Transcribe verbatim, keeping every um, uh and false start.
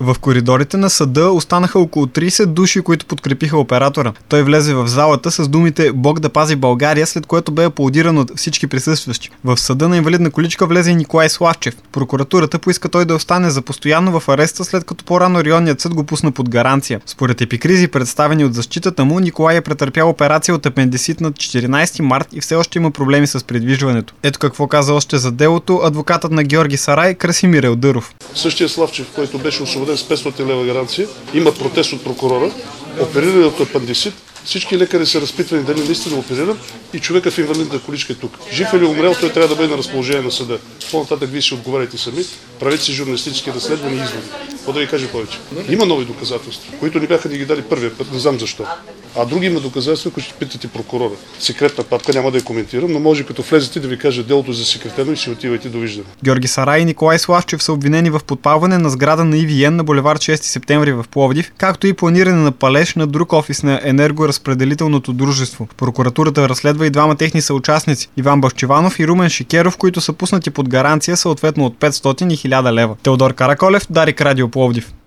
В коридорите на съда останаха около трийсет души, които подкрепиха оператора. Той влезе в залата с думите "Бог да пази България", след което бе аплодиран от всички присъстващи. В съда на инвалидна количка влезе и Николай Славчев. Прокуратурата поиска той да остане за постоянно в ареста, след като по-рано районният съд го пусна под гаранция. Според епикризи, представени от защитата му, Николай е претърпял операция от апендисит на четиринайсети март и все още има проблеми с придвижването. Ето какво каза още за делото адвокатът на Георги Сарай Красимир Елдъров. Същия Славчев, който беше освободен с петстотин лева гаранция, има протест от прокурора, опериран от апендисит. Всички лекари са разпитвани дали наистина оперират и човека в инвалидна количка е тук. Жив или умрел, той трябва да бъде на разположение на съда. По-нататък вие си отговаряте сами, правите си журналистически разследвания и изводи. Какво да ви кажа повече? Има нови доказателства, които ни бяха ни ги дали първия път, не знам защо. А други има доказателства, които ще питате прокурора. Секретна папка, няма да я коментирам, но може като влезете да ви кажа делото за секретено и си отивайте, довиждане. Георги Сарай и Николай Славчев са обвинени в подпалване на сграда на И Ви Ен на булевард шести септември в Пловдив, както и планиране на палеж на друг офис на енергоразпределителното дружество. Прокуратурата разследва и двама техни съучастници – Иван Бахчеванов и Румен Шикеров, които са пуснати под гаранция съответно от петстотин и хиляда лева. Теодор Караколев, Дарик Радио Пловдив.